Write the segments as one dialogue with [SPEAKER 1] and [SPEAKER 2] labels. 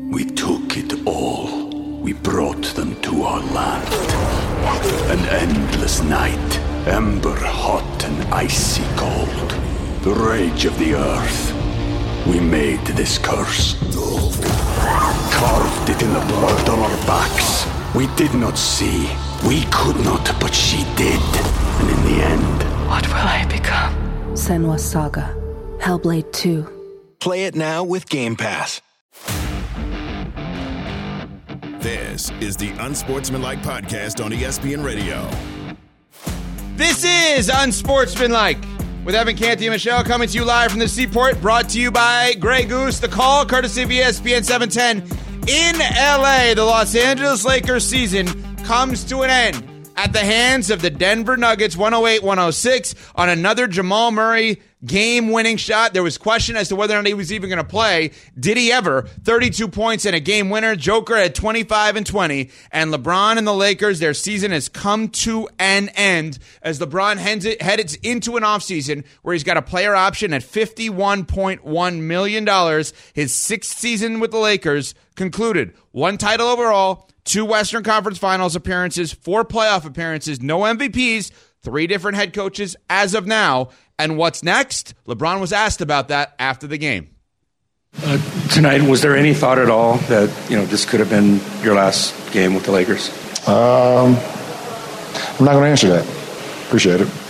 [SPEAKER 1] We took it all. We brought them to our land. An endless night, ember hot and icy cold. The rage of the earth. We made this curse. Carved it in the blood on our backs. We did not see. We could not, but she did. And in the end...
[SPEAKER 2] What will I become?
[SPEAKER 3] Senua's Saga. Hellblade 2.
[SPEAKER 4] Play it now with Game Pass.
[SPEAKER 5] This is the Unsportsmanlike Podcast on ESPN Radio.
[SPEAKER 6] This is Unsportsmanlike with Evan Canty and Michelle, coming to you live from the Seaport, brought to you by Grey Goose. The Call, courtesy of ESPN 710. In LA, the Los Angeles Lakers season comes to an end at the hands of the Denver Nuggets, 108-106, on another Jamal Murray game-winning shot. There was question as to whether or not he was even going to play. Did he ever? 32 points and a game winner. Joker at 25 and 20. And LeBron and the Lakers, their season has come to an end as LeBron heads into an offseason where he's got a player option at $51.1 million. His sixth season with the Lakers concluded. One title overall, 2 Western Conference Finals appearances, 4 playoff appearances, no MVPs, 3 different head coaches as of now. And what's next? LeBron was asked about that after the game.
[SPEAKER 7] Tonight, was there any thought at all that, this could have been your last game with the Lakers?
[SPEAKER 8] I'm not going to answer that. Appreciate it.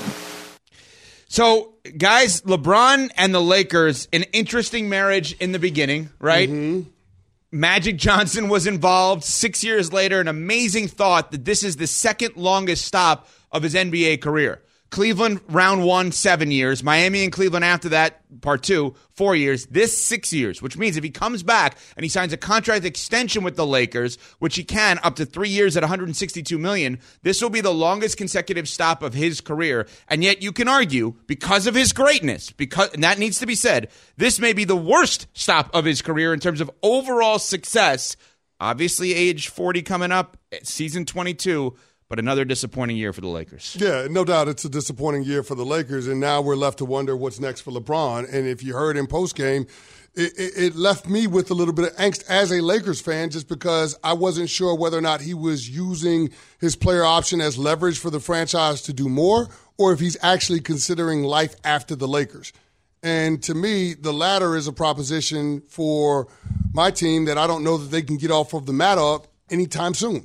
[SPEAKER 6] So, guys, LeBron and the Lakers, an interesting marriage in the beginning, right? Mm-hmm. Magic Johnson was involved. 6 years later, an amazing thought that this is the second longest stop of his NBA career. Cleveland, round 1, 7 years. Miami and Cleveland after that, part 2, 4 years. This, 6 years, which means if he comes back and he signs a contract extension with the Lakers, which he can up to 3 years at $162 million, this will be the longest consecutive stop of his career. And yet you can argue, because of his greatness, and that needs to be said, this may be the worst stop of his career in terms of overall success. Obviously, age 40 coming up, season 22, but another disappointing year for the Lakers.
[SPEAKER 9] Yeah, no doubt it's a disappointing year for the Lakers, and now we're left to wonder what's next for LeBron. And if you heard him postgame, it left me with a little bit of angst as a Lakers fan, just because I wasn't sure whether or not he was using his player option as leverage for the franchise to do more, or if he's actually considering life after the Lakers. And to me, the latter is a proposition for my team that I don't know that they can get off of the mat up anytime soon.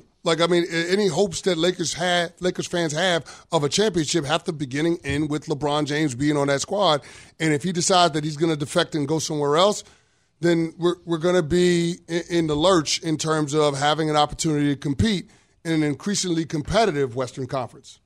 [SPEAKER 9] Any hopes that Lakers fans have of a championship have to beginning end with LeBron James being on that squad. And if he decides that he's going to defect and go somewhere else, then we're going to be in the lurch in terms of having an opportunity to compete in an increasingly competitive Western Conference.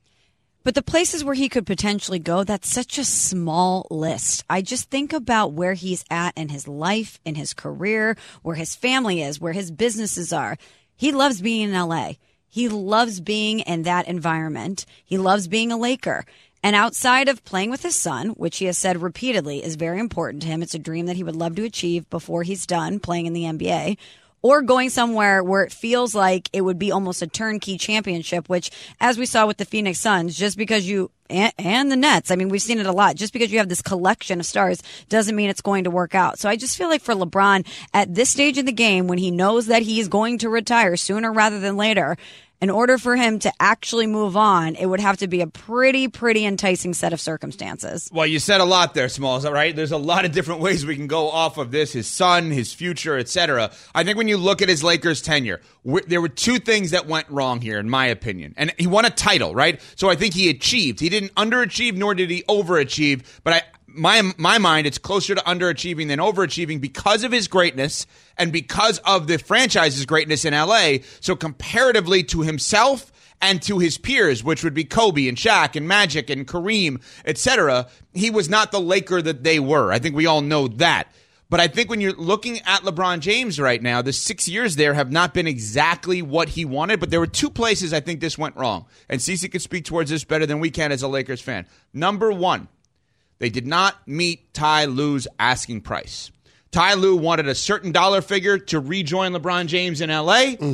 [SPEAKER 10] But the places where he could potentially go, that's such a small list. I just think about where he's at in his life, in his career, where his family is, where his businesses are. He loves being in LA. He loves being in that environment. He loves being a Laker. And outside of playing with his son, which he has said repeatedly is very important to him, it's a dream that he would love to achieve before he's done playing in the NBA, or going somewhere where it feels like it would be almost a turnkey championship, which, as we saw with the Phoenix Suns, just because you and the Nets, we've seen it a lot, just because you have this collection of stars doesn't mean it's going to work out. So I just feel like for LeBron, at this stage in the game, when he knows that he's going to retire sooner rather than later, in order for him to actually move on, it would have to be a pretty enticing set of circumstances.
[SPEAKER 6] Well, you said a lot there, Smalls, right? There's a lot of different ways we can go off of this, his son, his future, etc. I think when you look at his Lakers tenure, there were 2 things that went wrong here, in my opinion. And he won a title, right? So I think he achieved. He didn't underachieve, nor did he overachieve. But my mind, it's closer to underachieving than overachieving because of his greatness and because of the franchise's greatness in LA. So comparatively to himself and to his peers, which would be Kobe and Shaq and Magic and Kareem, etc., he was not the Laker that they were. I think we all know that. But I think when you're looking at LeBron James right now, the 6 years there have not been exactly what he wanted, but there were 2 places I think this went wrong. And Cece could speak towards this better than we can as a Lakers fan. Number 1, they did not meet Ty Lue's asking price. Ty Lue wanted a certain dollar figure to rejoin LeBron James in L.A. Mm-hmm.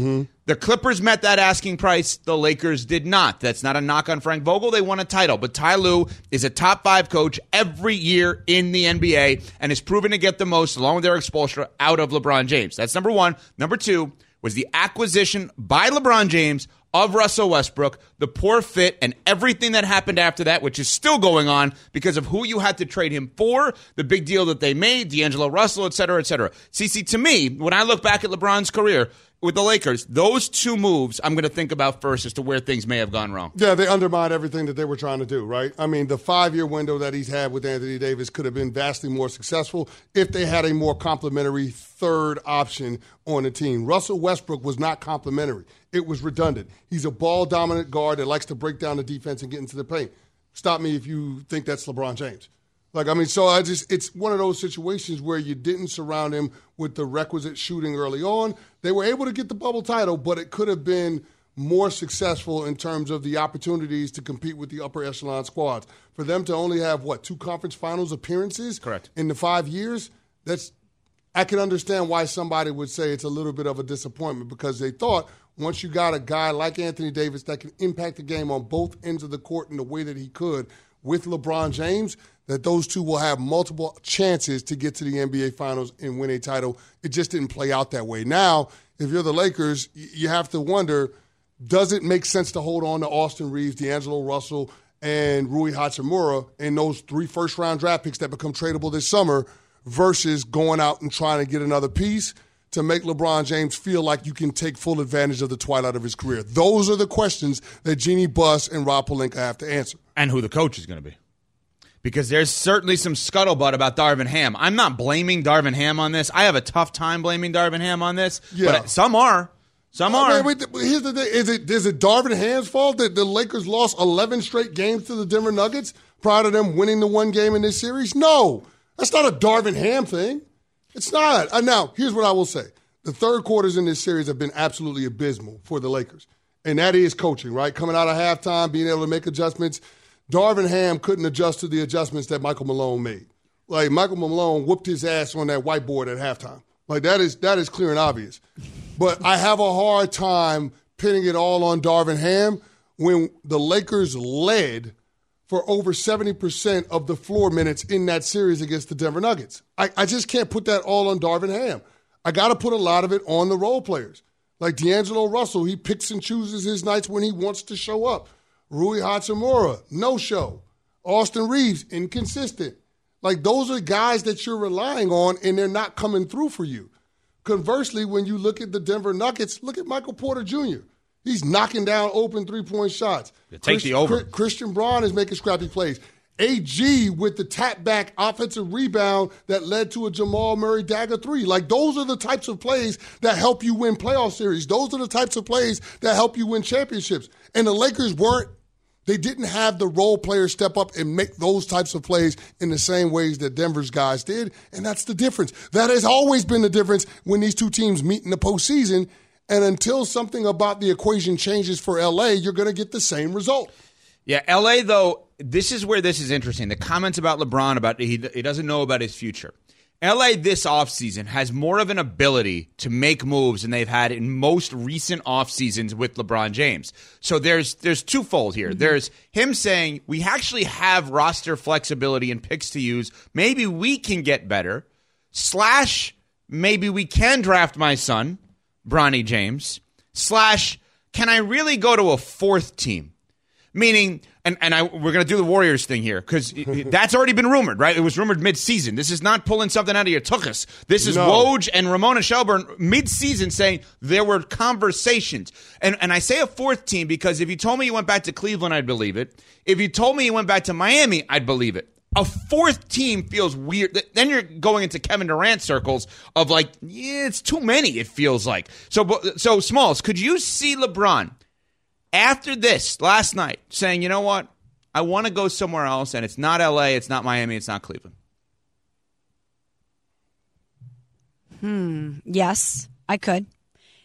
[SPEAKER 6] The Clippers met that asking price. The Lakers did not. That's not a knock on Frank Vogel. They won a title. But Ty Lue is a top 5 coach every year in the NBA and is proven to get the most, along with Eric Spoelstra, out of LeBron James. That's number one. Number two was the acquisition by LeBron James of Russell Westbrook, the poor fit, and everything that happened after that, which is still going on because of who you had to trade him for, the big deal that they made, D'Angelo Russell, et cetera, et cetera. CC, to me, when I look back at LeBron's career with the Lakers, those two moves I'm going to think about first as to where things may have gone wrong.
[SPEAKER 9] Yeah, they undermined everything that they were trying to do, right? I mean, the 5-year window that he's had with Anthony Davis could have been vastly more successful if they had a more complementary third option on the team. Russell Westbrook was not complementary. It was redundant. He's a ball-dominant guard that likes to break down the defense and get into the paint. Stop me if you think that's LeBron James. It's one of those situations where you didn't surround him with the requisite shooting early on. They were able to get the bubble title, but it could have been more successful in terms of the opportunities to compete with the upper echelon squads. For them to only have, 2 conference finals appearances
[SPEAKER 6] Correct.
[SPEAKER 9] in the 5 years, I can understand why somebody would say it's a little bit of a disappointment because they thought once you got a guy like Anthony Davis that can impact the game on both ends of the court in the way that he could with LeBron James, that those two will have multiple chances to get to the NBA Finals and win a title. It just didn't play out that way. Now, if you're the Lakers, you have to wonder, does it make sense to hold on to Austin Reeves, D'Angelo Russell, and Rui Hachimura and those 3 first-round draft picks that become tradable this summer versus going out and trying to get another piece to make LeBron James feel like you can take full advantage of the twilight of his career? Those are the questions that Jeannie Buss and Rob Pelinka have to answer.
[SPEAKER 6] And who the coach is going to be. Because there's certainly some scuttlebutt about Darvin Ham. I'm not blaming Darvin Ham on this. I have a tough time blaming Darvin Ham on this. Yeah. But some are. Some are.
[SPEAKER 9] Wait, here's the thing. Is it Darvin Ham's fault that the Lakers lost 11 straight games to the Denver Nuggets prior to them winning the one game in this series? No. That's not a Darvin Ham thing. It's not. Now, here's what I will say. The third quarters in this series have been absolutely abysmal for the Lakers. And that is coaching, right? Coming out of halftime, being able to make adjustments. Darvin Ham couldn't adjust to the adjustments that Michael Malone made. Like, Michael Malone whooped his ass on that whiteboard at halftime. Like, that is clear and obvious. But I have a hard time pinning it all on Darvin Ham when the Lakers led for over 70% of the floor minutes in that series against the Denver Nuggets. I just can't put that all on Darvin Ham. I got to put a lot of it on the role players. Like D'Angelo Russell, he picks and chooses his nights when he wants to show up. Rui Hachimura, no show. Austin Reeves, inconsistent. Like, those are guys that you're relying on, and they're not coming through for you. Conversely, when you look at the Denver Nuggets, look at Michael Porter Jr. He's knocking down open three-point shots.
[SPEAKER 6] Take the over.
[SPEAKER 9] Christian Braun is making scrappy plays. AG with the tap-back offensive rebound that led to a Jamal Murray dagger 3. Like, those are the types of plays that help you win playoff series. Those are the types of plays that help you win championships. And the Lakers they didn't have the role players step up and make those types of plays in the same ways that Denver's guys did, and that's the difference. That has always been the difference when these two teams meet in the postseason, and until something about the equation changes for L.A., you're going to get the same result.
[SPEAKER 6] Yeah, L.A., though, this is where this is interesting. The comments about LeBron, about he doesn't know about his future. L.A. this offseason has more of an ability to make moves than they've had in most recent offseasons with LeBron James. So there's twofold here. Mm-hmm. There's him saying, we actually have roster flexibility and picks to use. Maybe we can get better. / maybe we can draft my son, Bronny James. / can I really go to a fourth team? Meaning, we're going to do the Warriors thing here because that's already been rumored, right? It was rumored mid-season. This is not pulling something out of your tuchus. This is Woj and Ramona Shelburne mid-season saying there were conversations. And I say a fourth team because if you told me you went back to Cleveland, I'd believe it. If you told me you went back to Miami, I'd believe it. A fourth team feels weird. Then you're going into Kevin Durant circles of like, yeah, it's too many, it feels like. So Smalls, could you see LeBron after this, last night, saying, you know what, I want to go somewhere else, and it's not L.A., it's not Miami, it's not Cleveland?
[SPEAKER 10] Yes, I could.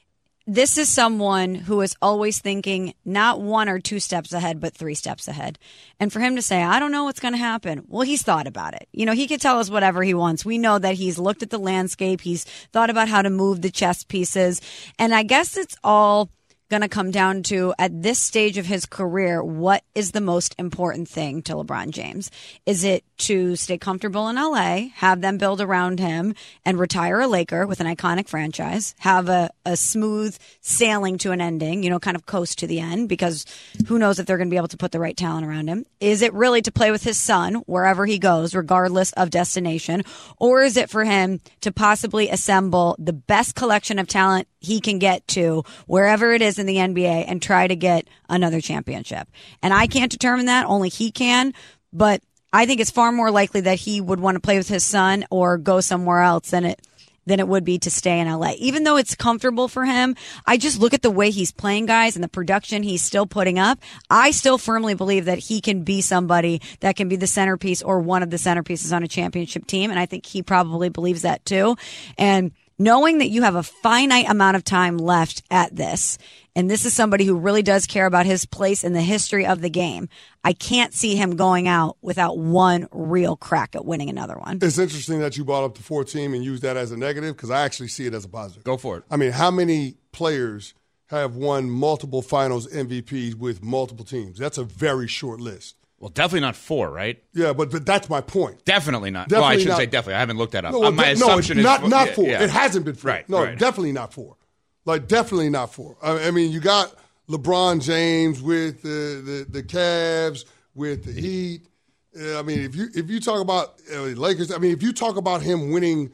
[SPEAKER 10] this is someone who is always thinking not 1 or 2 steps ahead, but 3 steps ahead. And for him to say, I don't know what's going to happen. Well, he's thought about it. He could tell us whatever he wants. We know that he's looked at the landscape. He's thought about how to move the chess pieces. And I guess it's all going to come down to, at this stage of his career, what is the most important thing to LeBron James? Is it to stay comfortable in LA, have them build around him, and retire a Laker with an iconic franchise, have a smooth sailing to an ending, kind of coast to the end, because who knows if they're going to be able to put the right talent around him? Is it really to play with his son wherever he goes, regardless of destination? Or is it for him to possibly assemble the best collection of talent he can get to wherever it is in the NBA and try to get another championship? And I can't determine that. Only he can. But I think it's far more likely that he would want to play with his son or go somewhere else than it would be to stay in LA. Even though it's comfortable for him, I just look at the way he's playing, guys, and the production he's still putting up. I still firmly believe that he can be somebody that can be the centerpiece or one of the centerpieces on a championship team. And I think he probably believes that too. And knowing that you have a finite amount of time left at this, and this is somebody who really does care about his place in the history of the game, I can't see him going out without one real crack at winning another one.
[SPEAKER 9] It's interesting that you brought up the 4 team and used that as a negative, because I actually see it as a positive.
[SPEAKER 6] Go for it.
[SPEAKER 9] I mean, how many players have won multiple finals MVPs with multiple teams? That's a very short list.
[SPEAKER 6] Well, definitely not 4, right?
[SPEAKER 9] Yeah, but that's my point.
[SPEAKER 6] Definitely not.
[SPEAKER 9] Definitely
[SPEAKER 6] well, I shouldn't
[SPEAKER 9] not.
[SPEAKER 6] say definitely. I haven't looked that up.
[SPEAKER 9] No,
[SPEAKER 6] My assumption is
[SPEAKER 9] not 4.
[SPEAKER 6] Yeah.
[SPEAKER 9] It hasn't been 4.
[SPEAKER 6] Right.
[SPEAKER 9] No,
[SPEAKER 6] right.
[SPEAKER 9] definitely not 4. Like, definitely not 4. I mean, you got LeBron James with the Cavs, with the Heat. I mean, if you talk about Lakers, I mean, if you talk about him winning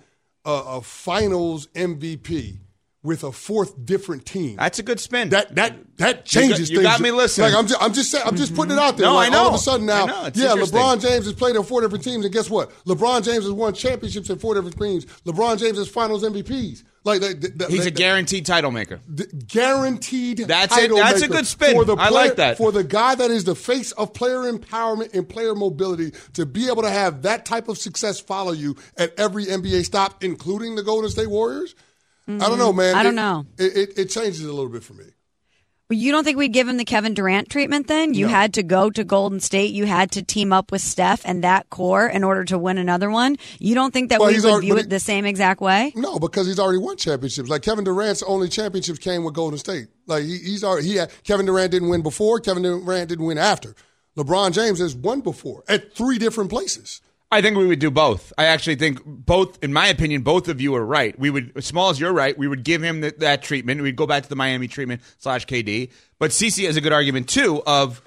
[SPEAKER 9] a Finals MVP with a 4th different team,
[SPEAKER 6] that's a good spin.
[SPEAKER 9] That changes.
[SPEAKER 6] You got me listening.
[SPEAKER 9] Like I'm just saying, I'm just putting it out there.
[SPEAKER 6] No,
[SPEAKER 9] like,
[SPEAKER 6] I know.
[SPEAKER 9] All of a sudden now,
[SPEAKER 6] LeBron
[SPEAKER 9] James has played on 4 different teams, and guess what? LeBron James has won championships in 4 different teams. LeBron James has Finals MVPs. Like
[SPEAKER 6] he's a guaranteed title maker.
[SPEAKER 9] Guaranteed.
[SPEAKER 6] That's
[SPEAKER 9] title
[SPEAKER 6] it. That's
[SPEAKER 9] maker
[SPEAKER 6] a good spin.
[SPEAKER 9] For the player,
[SPEAKER 6] I like that.
[SPEAKER 9] For the guy that is the face of player empowerment and player mobility, to be able to have that type of success follow you at every NBA stop, including the Golden State Warriors. I don't know, man.
[SPEAKER 10] I don't know.
[SPEAKER 9] It changes a little bit for me.
[SPEAKER 10] You don't think we'd give him the Kevin Durant treatment then? You had to go to Golden State. You had to team up with Steph and that core in order to win another one. You don't think that we would view it the same exact way?
[SPEAKER 9] No, because he's already won championships. Like Kevin Durant's only championships came with Golden State. Like Kevin Durant didn't win before. Kevin Durant didn't win after. LeBron James has won before at 3 different places.
[SPEAKER 6] I think we would do both. I actually think both, in my opinion, both of you are right. We would, as small as you're right, we would give him that treatment. We'd go back to the Miami treatment / KD. But CC has a good argument, too, of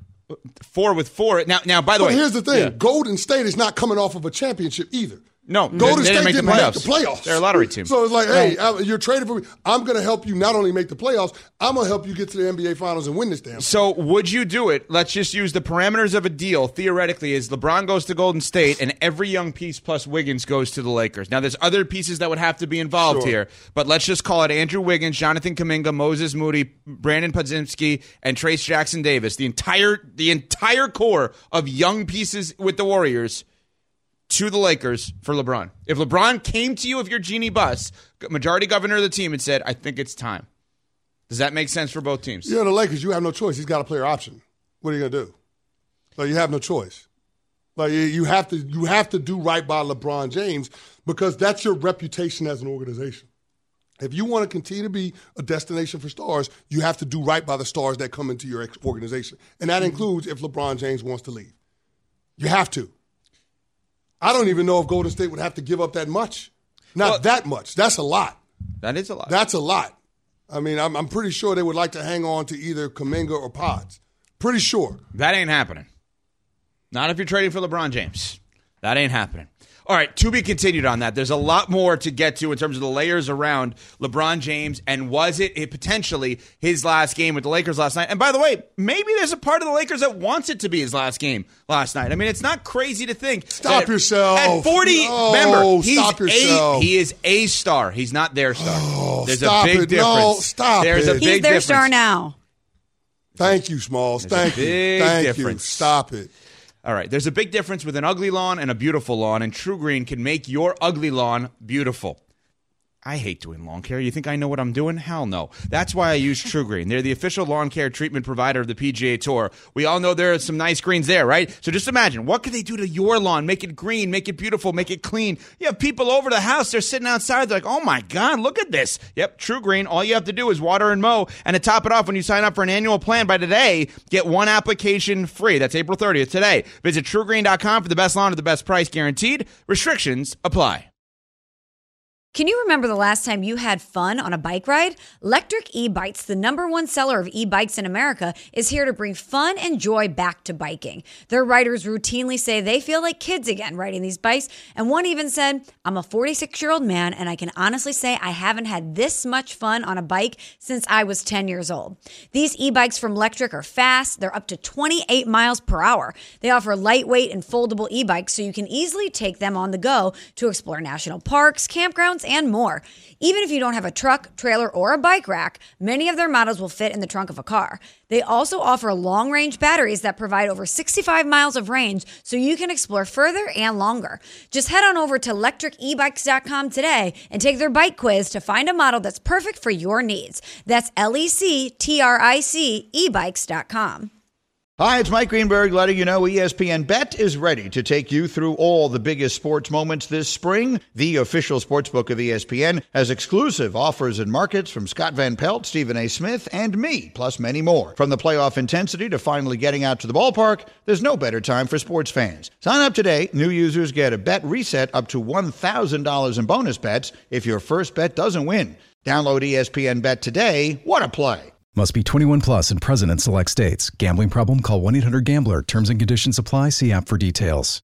[SPEAKER 6] 4 with 4. Now, by the way.
[SPEAKER 9] But here's the thing. Golden State is not coming off of a championship either.
[SPEAKER 6] No,
[SPEAKER 9] Golden State didn't make the playoffs.
[SPEAKER 6] They're a lottery team.
[SPEAKER 9] So it's like, hey, you're trading for me. I'm going to help you not only make the playoffs, I'm going to help you get to the NBA Finals and win this damn thing.
[SPEAKER 6] So would you do it? Let's just use the parameters of a deal. Theoretically, is LeBron goes to Golden State and every young piece plus Wiggins goes to the Lakers. Now, there's other pieces that would have to be involved here, but let's just call it Andrew Wiggins, Jonathan Kuminga, Moses Moody, Brandon Podziemski, and Trace Jackson Davis. The entire core of young pieces with the Warriors to the Lakers for LeBron. If LeBron came to you, if you're Jeannie Buss, majority governor of the team, and said, I think it's time. Does that make sense for both teams?
[SPEAKER 9] Yeah, the Lakers, you have no choice. He's got a player option. What are you going to do? Like, you have no choice. Like, you have to do right by LeBron James, because that's your reputation as an organization. If you want to continue to be a destination for stars, you have to do right by the stars that come into your organization. And that includes if LeBron James wants to leave. You have to. I don't even know if Golden State would have to give up that much. That much. That's a lot.
[SPEAKER 6] That is a lot.
[SPEAKER 9] That's a lot. I mean, I'm pretty sure they would like to hang on to either Kuminga or Pods. Pretty sure.
[SPEAKER 6] That ain't happening. Not if you're trading for LeBron James. That ain't happening. All right, to be continued on that. There's a lot more to get to in terms of the layers around LeBron James, and was it potentially his last game with the Lakers last night? And by the way, maybe there's a part of the Lakers that wants it to be his last game last night. I mean, it's not crazy to think.
[SPEAKER 9] Stop yourself.
[SPEAKER 6] At 40, remember, he is a star. He's not their star.
[SPEAKER 9] Oh,
[SPEAKER 6] there's a big difference.
[SPEAKER 9] No, stop
[SPEAKER 6] There's
[SPEAKER 9] it.
[SPEAKER 6] a big
[SPEAKER 10] He's their
[SPEAKER 6] difference.
[SPEAKER 10] star now.
[SPEAKER 9] Thank you, Smalls. Thank you. Thank you. Stop it.
[SPEAKER 6] All right, there's a big difference with an ugly lawn and a beautiful lawn, and True Green can make your ugly lawn beautiful. I hate doing lawn care. You think I know what I'm doing? Hell no. That's why I use True Green. They're the official lawn care treatment provider of the PGA Tour. We all know there are some nice greens there, right? So just imagine, what could they do to your lawn? Make it green, make it beautiful, make it clean. You have people over the house, they're sitting outside, they're like, oh my God, look at this. Yep, True Green. All you have to do is water and mow. And to top it off, when you sign up for an annual plan by today, get one application free. That's April 30th today. Visit TrueGreen.com for the best lawn at the best price guaranteed. Restrictions apply.
[SPEAKER 10] Can you remember the last time you had fun on a bike ride? Lectric E-Bikes, the #1 seller of e-bikes in America, is here to bring fun and joy back to biking. Their riders routinely say they feel like kids again riding these bikes, and one even said, I'm a 46-year-old man, and I can honestly say I haven't had this much fun on a bike since I was 10 years old. These e-bikes from Lectric are fast. They're up to 28 miles per hour. They offer lightweight and foldable e-bikes, so you can easily take them on the go to explore national parks, campgrounds, and more. Even if you don't have a truck, trailer, or a bike rack, many of their models will fit in the trunk of a car. They also offer long-range batteries that provide over 65 miles of range, so you can explore further and longer. Just head on over to lectricebikes.com today and take their bike quiz to find a model that's perfect for your needs. That's LECTRIC ebikes.com.
[SPEAKER 2] Hi, it's Mike Greenberg letting you know ESPN Bet is ready to take you through all the biggest sports moments this spring. The official sportsbook of ESPN has exclusive offers and markets from Scott Van Pelt, Stephen A. Smith, and me, plus many more. From the playoff intensity to finally getting out to the ballpark, there's no better time for sports fans. Sign up today. New users get a bet reset up to $1,000 in bonus bets if your first bet doesn't win. Download ESPN Bet today. What a play.
[SPEAKER 11] Must be 21 plus and present in select states. Gambling problem? Call 1-800-GAMBLER. Terms and conditions apply. See app for details.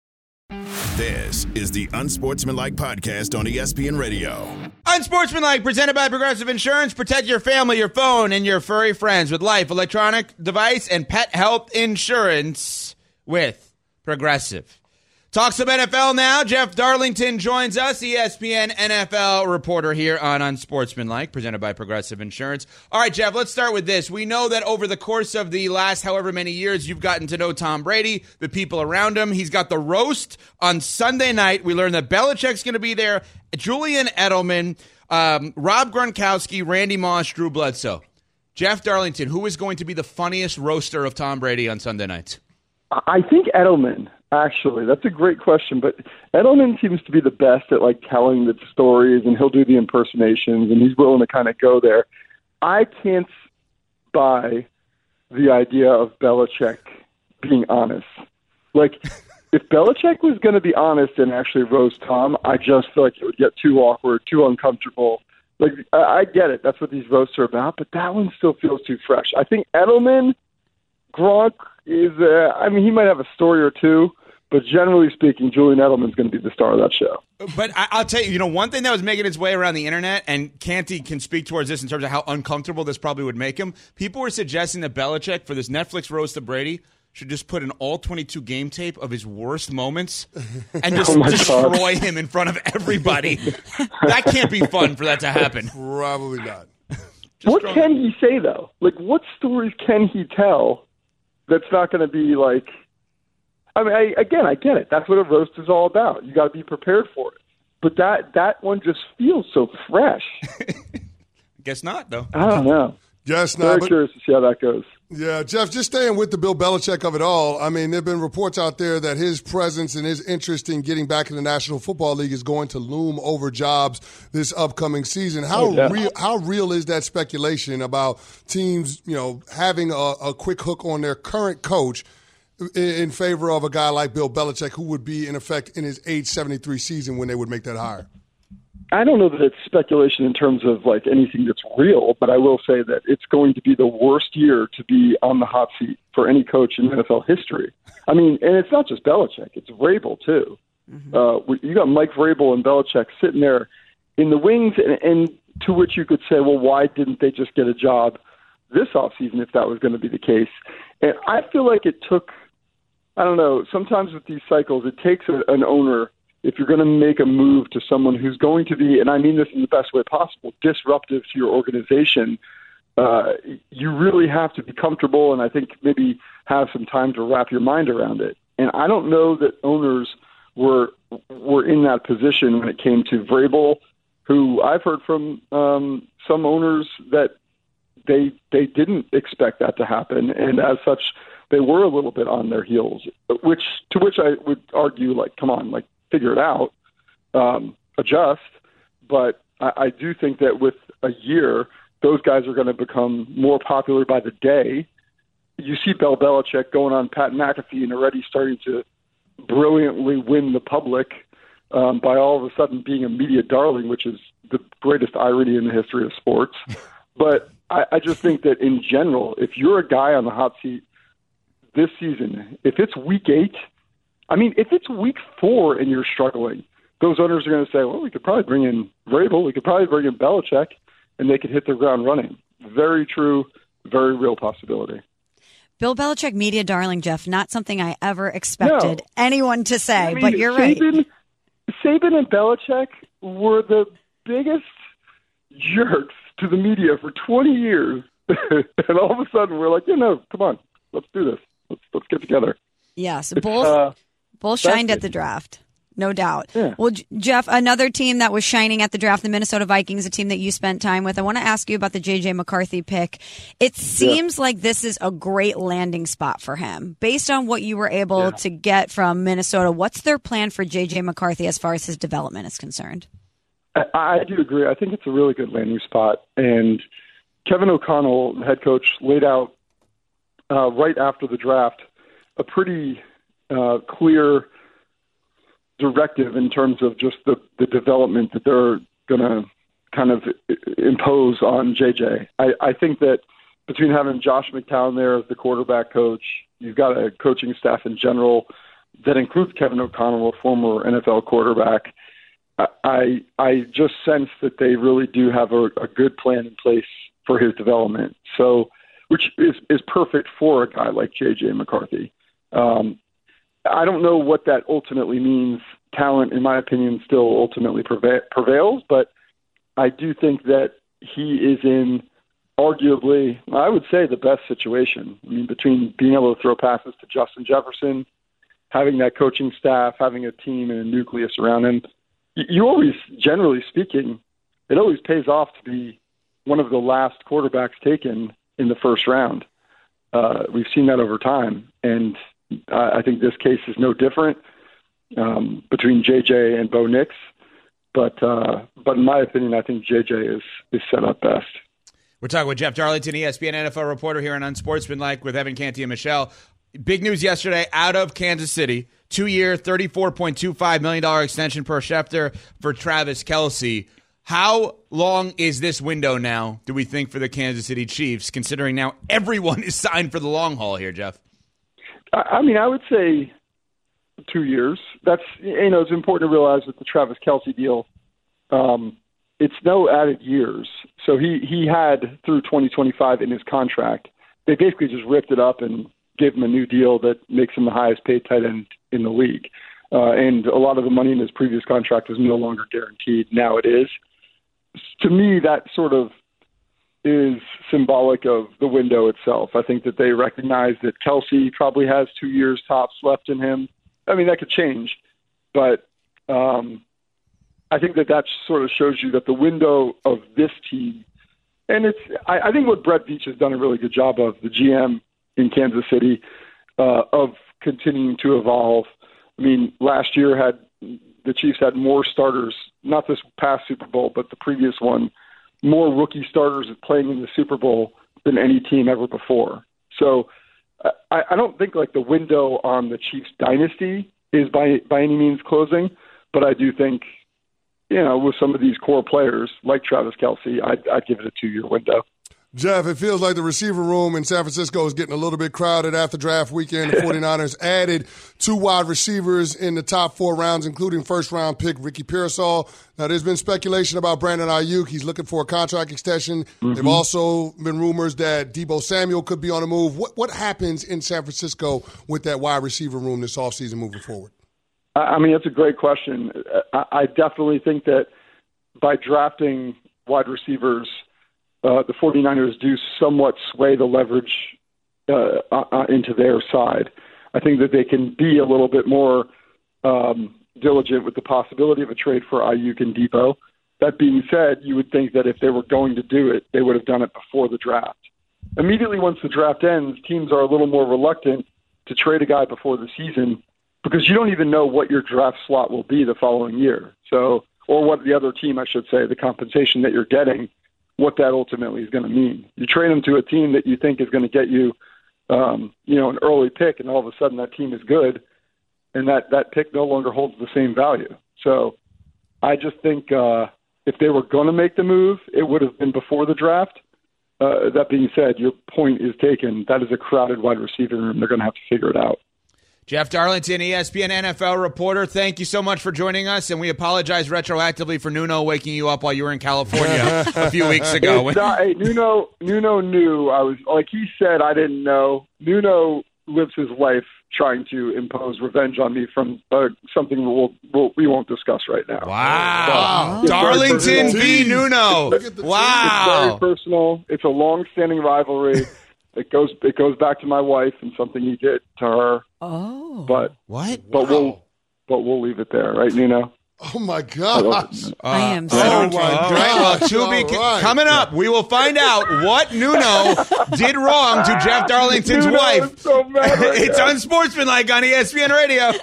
[SPEAKER 5] This is the Unsportsmanlike Podcast on ESPN Radio.
[SPEAKER 6] Unsportsmanlike, presented by Progressive Insurance. Protect your family, your phone, and your furry friends with life, electronic device, and pet health insurance with Progressive. Talk some NFL now. Jeff Darlington joins us, ESPN NFL reporter here on Unsportsmanlike, presented by Progressive Insurance. All right, Jeff, let's start with this. We know that over the course of the last however many years, you've gotten to know Tom Brady, the people around him. He's got the roast on Sunday night. We learned that Belichick's going to be there, Julian Edelman, Rob Gronkowski, Randy Moss, Drew Bledsoe. Jeff Darlington, who is going to be the funniest roaster of Tom Brady on Sunday night?
[SPEAKER 12] I think Edelman. Actually, that's a great question, but Edelman seems to be the best at like telling the stories, and he'll do the impersonations, and he's willing to kind of go there. I can't buy the idea of Belichick being honest. Like, if Belichick was going to be honest and actually roast Tom, I just feel like it would get too awkward, too uncomfortable. Like, I get it. That's what these roasts are about, but that one still feels too fresh. I think Edelman, Gronk is, he might have a story or two, but generally speaking, Julian Edelman's going to be the star of that show.
[SPEAKER 6] But I'll tell you, one thing that was making its way around the internet, and Canty can speak towards this in terms of how uncomfortable this probably would make him, people were suggesting that Belichick, for this Netflix roast of Brady, should just put an all-22 game tape of his worst moments and just destroy him in front of everybody. That can't be fun for that to happen.
[SPEAKER 9] Probably not.
[SPEAKER 12] What can he say, though? Like, what stories can he tell that's not going to be like... I get it. That's what a roast is all about. You got to be prepared for it. But that one just feels so fresh.
[SPEAKER 6] Guess not, though.
[SPEAKER 12] I don't know.
[SPEAKER 9] Guess not.
[SPEAKER 12] Very curious to see how that goes.
[SPEAKER 9] Yeah, Jeff, just staying with the Bill Belichick of it all, I mean, there have been reports out there that his presence and his interest in getting back in the National Football League is going to loom over jobs this upcoming season. How real is that speculation about teams, having a quick hook on their current coach in favor of a guy like Bill Belichick, who would be, in effect, in his age 73 season when they would make that hire?
[SPEAKER 12] I don't know that it's speculation in terms of like anything that's real, but I will say that it's going to be the worst year to be on the hot seat for any coach in NFL history. I mean, and it's not just Belichick; it's Vrabel too. Mm-hmm. You got Mike Vrabel and Belichick sitting there in the wings, and to which you could say, well, why didn't they just get a job this offseason if that was going to be the case? And I feel like it took, I don't know, sometimes with these cycles, it takes an owner, if you're going to make a move to someone who's going to be, and I mean this in the best way possible, disruptive to your organization, you really have to be comfortable and I think maybe have some time to wrap your mind around it. And I don't know that owners were in that position when it came to Vrabel who I've heard from some owners that they didn't expect that to happen, and as such, they were a little bit on their heels. To which I would argue, like, come on, like, figure it out, adjust. But I do think that with a year, those guys are going to become more popular by the day. You see Bill Belichick going on Pat McAfee and already starting to brilliantly win the public by all of a sudden being a media darling, which is the greatest irony in the history of sports. But I just think that in general, if you're a guy on the hot seat this season, if it's week 8, if it's week 4 and you're struggling, those owners are going to say, well, we could probably bring in Vrabel, we could probably bring in Belichick, and they could hit the ground running. Very true, very real possibility.
[SPEAKER 10] Bill Belichick, media darling, Jeff, not something I ever expected anyone to say, but you're right.
[SPEAKER 12] Saban and Belichick were the biggest jerks to the media for 20 years. And all of a sudden we're like, come on, let's do this. Let's get together.
[SPEAKER 10] Yes, both shined at the draft. No doubt. Yeah. Well, Jeff, another team that was shining at the draft, the Minnesota Vikings, a team that you spent time with. I want to ask you about the J.J. McCarthy pick. It seems like this is a great landing spot for him. Based on what you were able to get from Minnesota, what's their plan for J.J. McCarthy as far as his development is concerned?
[SPEAKER 12] I do agree. I think it's a really good landing spot. And Kevin O'Connell, the head coach, laid out right after the draft a pretty clear directive in terms of just the development that they're going to kind of impose on JJ. I think that between having Josh McCown there as the quarterback coach, you've got a coaching staff in general that includes Kevin O'Connell, a former NFL quarterback. I just sense that they really do have a good plan in place for his development. So, which is perfect for a guy like JJ McCarthy. I don't know what that ultimately means. Talent, in my opinion, still ultimately prevails, but I do think that he is in arguably, I would say, the best situation. Between being able to throw passes to Justin Jefferson, having that coaching staff, having a team and a nucleus around him, you always, generally speaking, it always pays off to be one of the last quarterbacks taken in the first round. We've seen that over time, and I think this case is no different between JJ and Bo Nix, but in my opinion, I think JJ is set up best.
[SPEAKER 6] We're talking with Jeff Darlington, ESPN NFL reporter here on Unsportsmanlike with Evan Canty and Michelle. Big news yesterday out of Kansas City. 2-year, $34.25 million extension per Schefter for Travis Kelce. How long is this window now, do we think, for the Kansas City Chiefs, considering now everyone is signed for the long haul here, Jeff?
[SPEAKER 12] I would say 2 years. That's, it's important to realize with the Travis Kelce deal, it's no added years. So he had through 2025 in his contract. They basically just ripped it up and gave him a new deal that makes him the highest paid tight end in the league. And a lot of the money in his previous contract was no longer guaranteed. Now it is. To me, that sort of is symbolic of the window itself. I think that they recognize that Kelce probably has 2 years tops left in him. That could change, but I think that sort of shows you that the window of this team, and I think what Brett Veach has done a really good job of, the GM in Kansas City, of continuing to evolve. Last year the Chiefs had more starters, not this past Super Bowl, but the previous one, more rookie starters playing in the Super Bowl than any team ever before. So I don't think the window on the Chiefs dynasty is by any means closing, but I do think, with some of these core players like Travis Kelce, I'd give it a 2-year window.
[SPEAKER 9] Jeff, it feels like the receiver room in San Francisco is getting a little bit crowded after draft weekend. The 49ers added 2 wide receivers in the top 4 rounds, including first-round pick Ricky Pearsall. Now, there's been speculation about Brandon Ayuk. He's looking for a contract extension. Mm-hmm. There have also been rumors that Deebo Samuel could be on the move. What happens in San Francisco with that wide receiver room this offseason moving forward?
[SPEAKER 12] That's a great question. I definitely think that by drafting wide receivers, the 49ers do somewhat sway the leverage into their side. I think that they can be a little bit more diligent with the possibility of a trade for Ayuk and Debo. That being said, you would think that if they were going to do it, they would have done it before the draft. Immediately once the draft ends, teams are a little more reluctant to trade a guy before the season because you don't even know what your draft slot will be the following year. So, or what the other team, I should say, the compensation that you're getting, what that ultimately is going to mean. You trade them to a team that you think is going to get you, an early pick, and all of a sudden that team is good, and that pick no longer holds the same value. So I just think if they were going to make the move, it would have been before the draft. That being said, your point is taken. That is a crowded wide receiver room. They're going to have to figure it out.
[SPEAKER 6] Jeff Darlington, ESPN NFL reporter, thank you so much for joining us, and we apologize retroactively for Nuno waking you up while you were in California a few weeks ago.
[SPEAKER 12] Hey, Nuno knew I was, like he said, I didn't know. Nuno lives his life trying to impose revenge on me from something we won't discuss right now.
[SPEAKER 6] Wow. Darlington v. Nuno. Wow.
[SPEAKER 12] It's very personal. It's a long-standing rivalry. It goes back to my wife and something he did to her.
[SPEAKER 10] Oh.
[SPEAKER 12] But
[SPEAKER 6] what?
[SPEAKER 12] But we'll leave it there, right, Nuno?
[SPEAKER 9] Oh my gosh!
[SPEAKER 10] I am so
[SPEAKER 9] oh my gosh!
[SPEAKER 6] Coming up, we will find out what Nuno did wrong to Jeff Darlington's wife.
[SPEAKER 12] So mad right
[SPEAKER 6] It's Unsportsmanlike on ESPN Radio.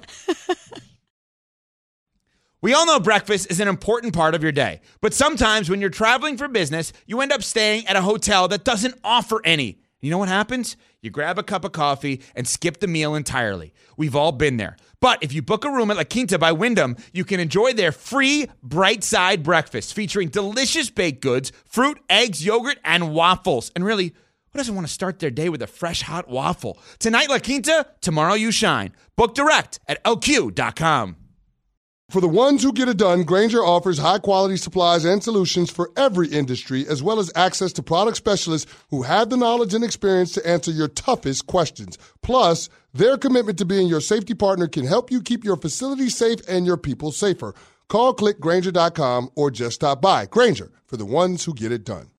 [SPEAKER 6] We all know breakfast is an important part of your day, but sometimes when you're traveling for business, you end up staying at a hotel that doesn't offer any. You know what happens? You grab a cup of coffee and skip the meal entirely. We've all been there. But if you book a room at La Quinta by Wyndham, you can enjoy their free Bright Side breakfast featuring delicious baked goods, fruit, eggs, yogurt, and waffles. And really, who doesn't want to start their day with a fresh, hot waffle? Tonight, La Quinta, tomorrow you shine. Book direct at LQ.com.
[SPEAKER 9] For the ones who get it done, Grainger offers high-quality supplies and solutions for every industry, as well as access to product specialists who have the knowledge and experience to answer your toughest questions. Plus, their commitment to being your safety partner can help you keep your facility safe and your people safer. Call, click Grainger.com, or just stop by. Grainger, for the ones who get it done.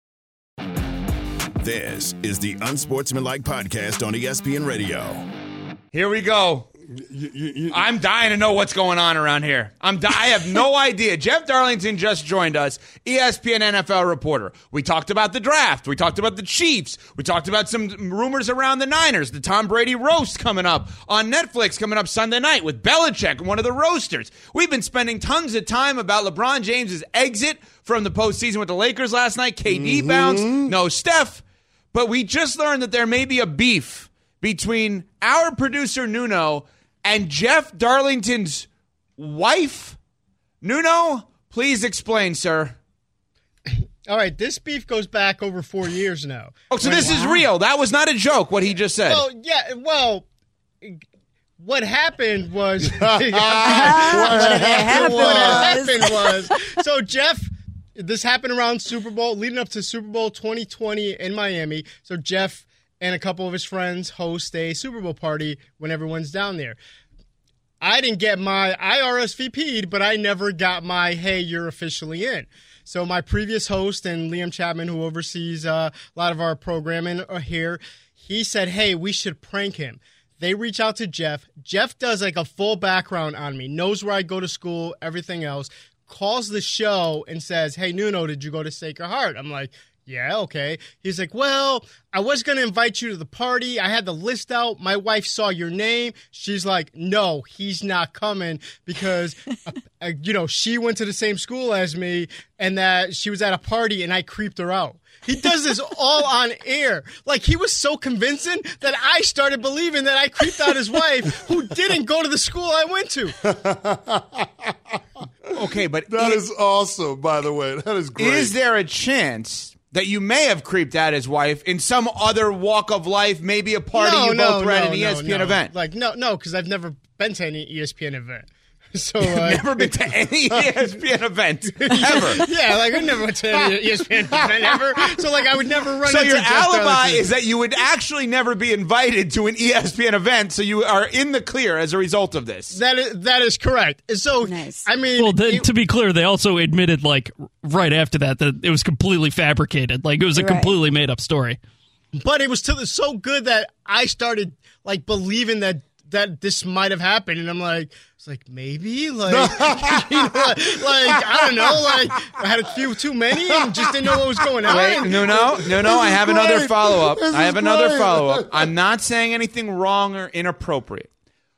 [SPEAKER 5] This is the Unsportsmanlike Podcast on ESPN Radio.
[SPEAKER 6] Here we go. I'm dying to know what's going on around here. I have no idea. Jeff Darlington just joined us, ESPN NFL reporter. We talked about the draft. We talked about the Chiefs. We talked about some rumors around the Niners. The Tom Brady roast coming up on Netflix coming up Sunday night with Belichick, one of the roasters. We've been spending tons of time about LeBron James's exit from the postseason with the Lakers last night. KD bounced. No Steph. But we just learned that there may be a beef between our producer Nuno and Jeff Darlington's wife. Nuno, please explain, sir.
[SPEAKER 13] All right, this beef goes back over 4 years now.
[SPEAKER 6] Oh, so this is real. That was not a joke, what he just said.
[SPEAKER 13] What happened was...
[SPEAKER 10] What happened
[SPEAKER 13] was... So, Jeff... This happened around Super Bowl, leading up to Super Bowl 2020 in Miami. So Jeff and a couple of his friends host a Super Bowl party when everyone's down there. I didn't get I RSVP'd, but I never got my, hey, you're officially in. So my previous host and Liam Chapman, who oversees a lot of our programming here, he said, hey, we should prank him. They reach out to Jeff. Jeff does like a full background on me, knows where I go to school, everything else. Calls the show and says, hey, Nuno, did you go to Sacred Heart? I'm like, yeah, okay. He's like, well, I was going to invite you to the party. I had the list out. My wife saw your name. She's like, no, he's not coming because, she went to the same school as me and that she was at a party and I creeped her out. He does this all on air. Like, he was so convincing that I started believing that I creeped out his wife who didn't go to the school I went to.
[SPEAKER 6] Okay, but
[SPEAKER 9] that is awesome, by the way. That is great.
[SPEAKER 6] Is there a chance that you may have creeped out his wife in some other walk of life, maybe a party you both were at an ESPN event?
[SPEAKER 13] Like, no, because I've never been to any ESPN event. So
[SPEAKER 6] never been to any ESPN event ever.
[SPEAKER 13] Yeah, like I never went to any ESPN event ever. So like I would never run.
[SPEAKER 6] So
[SPEAKER 13] into
[SPEAKER 6] your
[SPEAKER 13] Jeff
[SPEAKER 6] alibi
[SPEAKER 13] Darlington.
[SPEAKER 6] is that you would actually never be invited to an ESPN event, so you are in the clear as a result of this.
[SPEAKER 13] That is correct. So
[SPEAKER 10] nice.
[SPEAKER 13] I mean,
[SPEAKER 14] well, to be clear, they also admitted like right after that it was completely fabricated. Like it was a completely made up story.
[SPEAKER 13] But it was so good that I started like believing that that this might have happened, and I'm like, it's like maybe, like, you know, like I don't know, like I had a few too many and just didn't know what was going on.
[SPEAKER 6] Wait, no. I have another follow-up. I'm not saying anything wrong or inappropriate.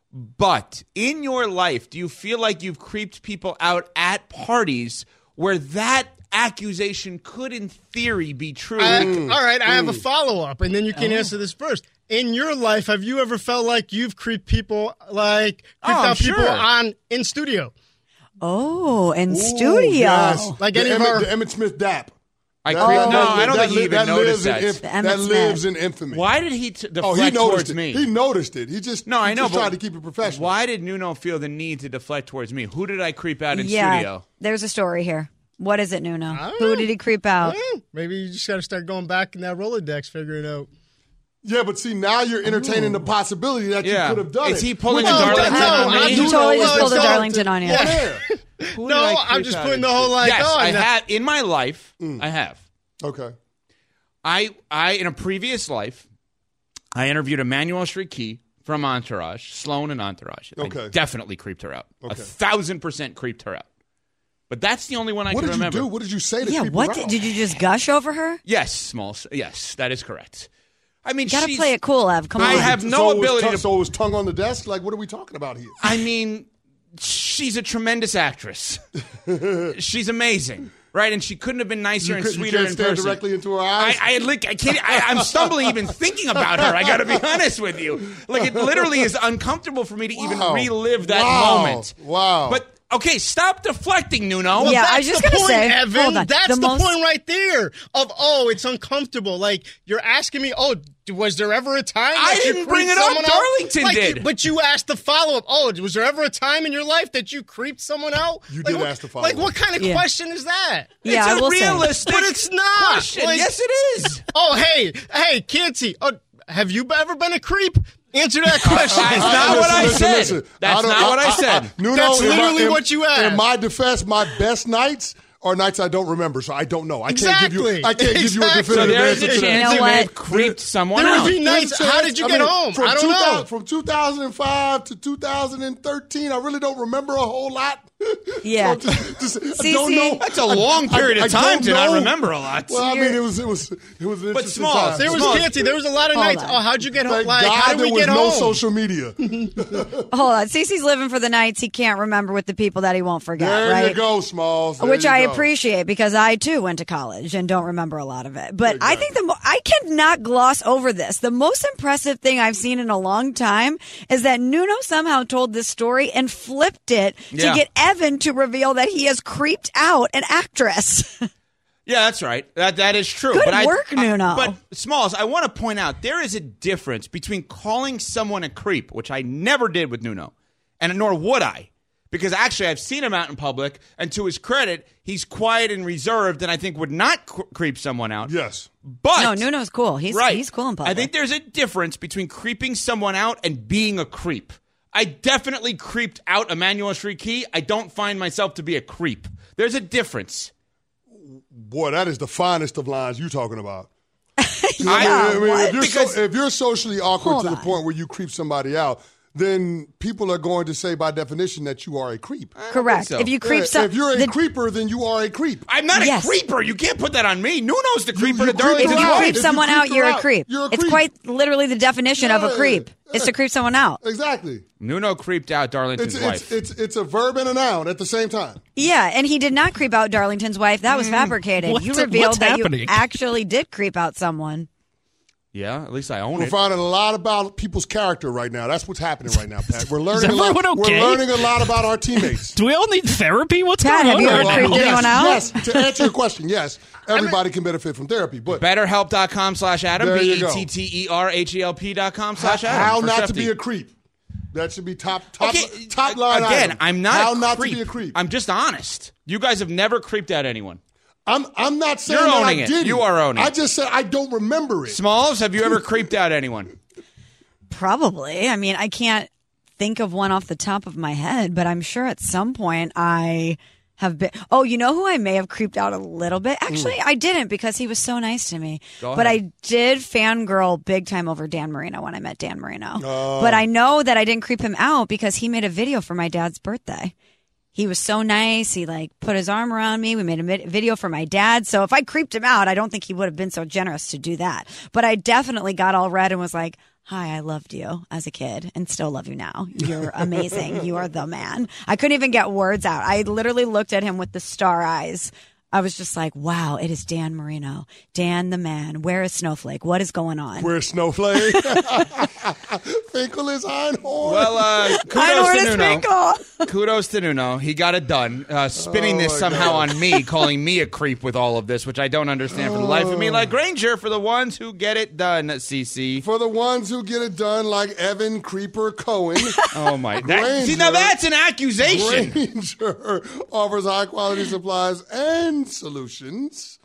[SPEAKER 6] But in your life, do you feel like you've creeped people out at parties where that accusation could, in theory, be true?
[SPEAKER 13] All right, I have a follow-up, and then you can answer this first. In your life, have you ever felt like you've creeped people, people on in studio?
[SPEAKER 10] Oh, in studio.
[SPEAKER 9] Yes.
[SPEAKER 13] Like
[SPEAKER 9] the
[SPEAKER 13] any of our...
[SPEAKER 9] Emmett Smith dap.
[SPEAKER 6] I don't think he even noticed that.
[SPEAKER 9] That lives in infamy.
[SPEAKER 6] Why did he deflect towards me?
[SPEAKER 9] He noticed it. He just tried to keep it professional.
[SPEAKER 6] Why did Nuno feel the need to deflect towards me? Who did I creep out in studio?
[SPEAKER 10] There's a story here. What is it, Nuno? Who did he creep out?
[SPEAKER 13] Maybe you just got to start going back in that Rolodex, figuring out.
[SPEAKER 9] Yeah, but see, now you're entertaining the possibility that you could have done it.
[SPEAKER 6] Is he pulling a Darlington on me?
[SPEAKER 10] He totally just pulled a Darlington on you.
[SPEAKER 13] No, I'm just putting the whole
[SPEAKER 6] yes, I have. In my life, I have.
[SPEAKER 9] Okay.
[SPEAKER 6] I in a previous life, I interviewed Emmanuel Shriki from Entourage, Sloan and Entourage.
[SPEAKER 9] Okay.
[SPEAKER 6] I definitely creeped her out.
[SPEAKER 9] Okay.
[SPEAKER 6] 1,000% creeped her out. But that's the only one I can remember.
[SPEAKER 9] What did you do? What did you say to creep her out?
[SPEAKER 10] Did you just gush over her?
[SPEAKER 6] Yes, Smalls. Yes, that is correct. I mean,
[SPEAKER 10] you gotta play it cool, Ev. Come on.
[SPEAKER 6] I have no ability to.
[SPEAKER 9] So it was tongue on the desk? Like, what are we talking about here?
[SPEAKER 6] I mean, she's a tremendous actress. She's amazing. Right, and she couldn't have been nicer and sweeter in person.
[SPEAKER 9] Directly into her eyes.
[SPEAKER 6] I'm stumbling even thinking about her. I got to be honest with you. Like, it literally is uncomfortable for me to even relive that moment.
[SPEAKER 9] Wow.
[SPEAKER 6] But okay, stop deflecting, Nuno.
[SPEAKER 10] Well, I was just going to say,
[SPEAKER 13] Evan,
[SPEAKER 10] hold on.
[SPEAKER 13] That's the point right there. Of it's uncomfortable. Like you're asking me, was there ever a time?
[SPEAKER 6] I didn't bring it up. Darlington did.
[SPEAKER 13] But you asked the follow up. Was there ever a time in your life that you creeped someone out?
[SPEAKER 9] You did ask the follow up.
[SPEAKER 13] Like what kind of question is that?
[SPEAKER 10] Yeah,
[SPEAKER 6] it's a realistic,
[SPEAKER 13] but it's not.
[SPEAKER 6] Question. Yes, it is.
[SPEAKER 13] Hey, Canty. Have you ever been a creep? Answer that question.
[SPEAKER 6] That's not what I said. That's not what I said.
[SPEAKER 13] That's literally what you asked.
[SPEAKER 9] In my defense, my best nights are nights I don't remember, so I don't know. I can't give you a definitive answer.
[SPEAKER 6] So there's a chance you may have creeped someone out.
[SPEAKER 13] There would be nights. How did you get home? I don't know.
[SPEAKER 9] From 2005 to 2013, I really don't remember a whole lot.
[SPEAKER 10] Yeah.
[SPEAKER 9] I don't know.
[SPEAKER 6] That's a long period of time to not remember a lot.
[SPEAKER 9] Well, I mean, it was an interesting time.
[SPEAKER 13] There was Canty. There was a lot of nights. How'd you get home?
[SPEAKER 9] Thank God
[SPEAKER 13] how did we get home?
[SPEAKER 9] There was no social media.
[SPEAKER 10] Hold on. Cece's living for the nights he can't remember with the people that he won't forget,
[SPEAKER 9] there
[SPEAKER 10] right?
[SPEAKER 9] You go, Smalls. There
[SPEAKER 10] Which
[SPEAKER 9] you
[SPEAKER 10] I
[SPEAKER 9] go.
[SPEAKER 10] appreciate because I, too, went to college and don't remember a lot of it. But I think I cannot gloss over this. The most impressive thing I've seen in a long time is that Nuno somehow told this story and flipped it to get Evan to reveal that he has creeped out an actress.
[SPEAKER 6] Yeah, that's right. That is true.
[SPEAKER 10] Good work, Nuno.
[SPEAKER 6] But Smalls, I want to point out there is a difference between calling someone a creep, which I never did with Nuno, and nor would I, because actually I've seen him out in public, and to his credit, he's quiet and reserved, and I think would not creep someone out.
[SPEAKER 9] Yes.
[SPEAKER 6] But
[SPEAKER 10] no, Nuno's cool. He's cool in public.
[SPEAKER 6] I think there's a difference between creeping someone out and being a creep. I definitely creeped out Emmanuel Shriki. I don't find myself to be a creep. There's a difference.
[SPEAKER 9] Boy, that is the finest of lines you're talking about.
[SPEAKER 10] If
[SPEAKER 9] you're socially awkward to the point where you creep somebody out, then people are going to say by definition that you are a creep.
[SPEAKER 10] Correct. So. If you creep
[SPEAKER 9] if you're a creeper, then you are a creep.
[SPEAKER 6] I'm not a creeper. You can't put that on me. Nuno's the creeper to
[SPEAKER 10] If
[SPEAKER 6] Darlington's
[SPEAKER 10] you
[SPEAKER 6] wife.
[SPEAKER 10] creep someone out, you're a creep.
[SPEAKER 9] You're a
[SPEAKER 10] it's
[SPEAKER 9] creep.
[SPEAKER 10] quite literally the definition of a creep. It's to creep someone out.
[SPEAKER 9] Exactly.
[SPEAKER 6] Nuno creeped out Darlington's wife.
[SPEAKER 9] It's a verb and a noun at the same time.
[SPEAKER 10] Yeah, and he did not creep out Darlington's wife. That was fabricated. You revealed that you actually did creep out someone.
[SPEAKER 6] Yeah, at least I own
[SPEAKER 9] We're
[SPEAKER 6] it.
[SPEAKER 9] finding a lot about people's character right now. That's what's happening right now, Pat. We're learning
[SPEAKER 14] a lot. Okay?
[SPEAKER 9] We're learning a lot about our teammates.
[SPEAKER 14] Do we all need therapy? What's
[SPEAKER 10] Pat,
[SPEAKER 14] going on?
[SPEAKER 10] have you ever
[SPEAKER 14] right
[SPEAKER 10] creeped
[SPEAKER 14] now?
[SPEAKER 10] anyone out?
[SPEAKER 9] Yes. To answer your question, yes. Everybody can benefit from therapy, but
[SPEAKER 6] BetterHelp.com/Adam.
[SPEAKER 9] There you go.
[SPEAKER 6] BetterHelp.com/Adam.
[SPEAKER 9] How not to be a creep. That should be top line
[SPEAKER 6] Again,
[SPEAKER 9] item.
[SPEAKER 6] I'm not
[SPEAKER 9] How
[SPEAKER 6] a creep.
[SPEAKER 9] not to be a creep.
[SPEAKER 6] I'm just honest. You guys have never creeped out anyone.
[SPEAKER 9] I'm not saying
[SPEAKER 6] You're
[SPEAKER 9] that
[SPEAKER 6] owning
[SPEAKER 9] I
[SPEAKER 6] it.
[SPEAKER 9] didn't.
[SPEAKER 6] You are owning it.
[SPEAKER 9] I just said I don't remember it.
[SPEAKER 6] Smalls, have you ever creeped out anyone?
[SPEAKER 10] Probably. I mean, I can't think of one off the top of my head, but I'm sure at some point I have been. Oh, you know who I may have creeped out a little bit? Actually, I didn't because he was so nice to me. But I did fangirl big time over Dan Marino when I met Dan Marino. But I know that I didn't creep him out because he made a video for my dad's birthday. He was so nice. He put his arm around me. We made a video for my dad. So if I creeped him out, I don't think he would have been so generous to do that. But I definitely got all red and was like, hi, I loved you as a kid and still love you now. You're amazing. You are the man. I couldn't even get words out. I literally looked at him with the star eyes. I was just like, wow, it is Dan Marino. Dan the man. Where is Snowflake? What is going on?
[SPEAKER 9] Where's Snowflake? Finkel is Einhorn.
[SPEAKER 6] Well, kudos to Nuno. He got it done. Spinning this somehow on me, calling me a creep with all of this, which I don't understand for the life of me. Like Granger, for the ones who get it done, CC.
[SPEAKER 9] For the ones who get it done, like Evan Creeper Cohen.
[SPEAKER 6] Oh, my. See, now that's an accusation.
[SPEAKER 9] Granger offers high-quality supplies and solutions.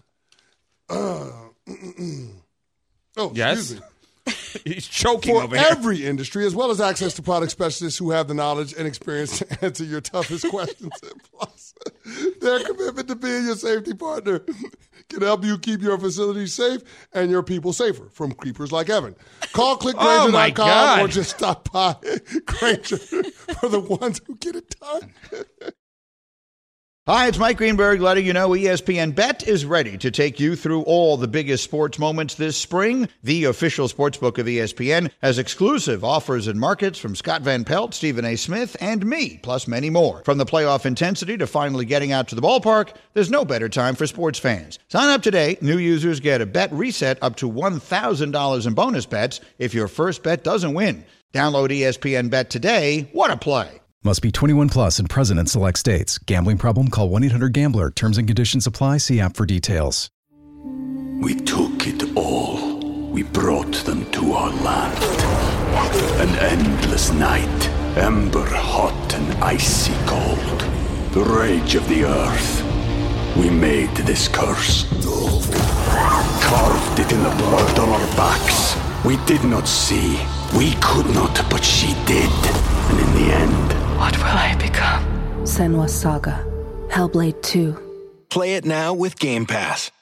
[SPEAKER 9] Excuse me.
[SPEAKER 6] He's choking
[SPEAKER 9] for
[SPEAKER 6] over here.
[SPEAKER 9] every industry, as well as access to product specialists who have the knowledge and experience to answer your toughest questions. And plus, their commitment to being your safety partner can help you keep your facility safe and your people safer from creepers like Evan. Call clickgranger.com or just stop by Granger for the ones who get it done.
[SPEAKER 2] Hi, it's Mike Greenberg letting you know ESPN Bet is ready to take you through all the biggest sports moments this spring. The official sportsbook of ESPN has exclusive offers and markets from Scott Van Pelt, Stephen A. Smith, and me, plus many more. From the playoff intensity to finally getting out to the ballpark, there's no better time for sports fans. Sign up today. New users get a bet reset up to $1,000 in bonus bets if your first bet doesn't win. Download ESPN Bet today. What a play.
[SPEAKER 11] Must be 21 plus and present in select states. Gambling problem? Call 1-800-GAMBLER. Terms and conditions apply. See app for details.
[SPEAKER 1] We took it all. We brought them to our land. An endless night, ember hot and icy cold. The rage of the earth. We made this curse. Carved it in the blood on our backs. We did not see. We could not, but she did. And in the end,
[SPEAKER 3] what will I become? Senwa Saga. Hellblade 2.
[SPEAKER 4] Play it now with Game Pass.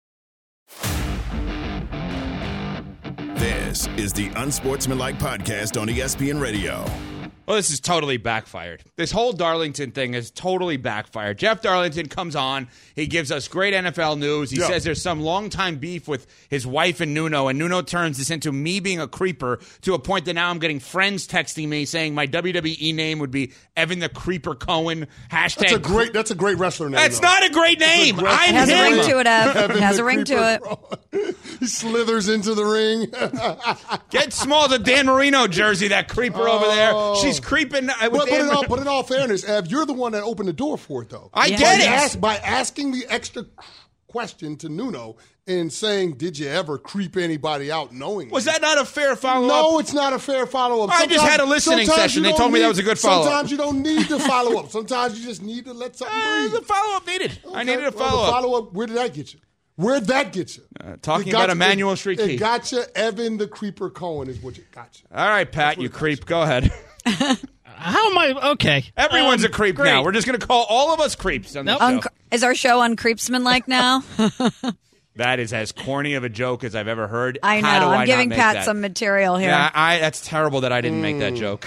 [SPEAKER 5] This is the Unsportsmanlike Podcast on ESPN Radio.
[SPEAKER 6] Well, this is totally backfired. This whole Darlington thing is totally backfired. Jeff Darlington comes on. He gives us great NFL news. He says there's some long-time beef with his wife and Nuno turns this into me being a creeper to a point that now I'm getting friends texting me saying my WWE name would be Evan the Creeper Cohen. Hashtag
[SPEAKER 9] That's a great wrestler name.
[SPEAKER 6] That's not a great name.
[SPEAKER 10] It has a ring to it, Ev. It has a ring to
[SPEAKER 9] it. He slithers into the ring.
[SPEAKER 6] Get small the Dan Marino jersey, that creeper over there. She's creeping.
[SPEAKER 9] But in all fairness, Ev, you're the one that opened the door for it, though.
[SPEAKER 6] I get it.
[SPEAKER 9] By asking the extra question to Nuno and saying, did you ever creep anybody out knowingly?
[SPEAKER 6] Was that not a fair follow-up?
[SPEAKER 9] No, it's not a fair follow-up.
[SPEAKER 6] I just had a listening session. They told me that was a good follow-up.
[SPEAKER 9] Sometimes you don't need to follow up. Sometimes you just need to let something breathe.
[SPEAKER 6] The follow-up needed. Okay. I needed a follow-up.
[SPEAKER 9] Follow-up, where did that get you? Where'd that get you?
[SPEAKER 6] Talking about Emmanuel Street Key.
[SPEAKER 9] It got you. Evan the Creeper Cohen is what it got you.
[SPEAKER 6] All right, Pat, you creep. Go ahead.
[SPEAKER 14] How am I? Okay.
[SPEAKER 6] Everyone's a creep
[SPEAKER 14] great.
[SPEAKER 6] now. We're just going to call all of us creeps on this show.
[SPEAKER 10] Is our show uncreepsman-like now?
[SPEAKER 6] That is as corny of a joke as I've ever heard.
[SPEAKER 10] I know. I'm giving Pat some material here.
[SPEAKER 6] Yeah, that's terrible that I didn't make that joke.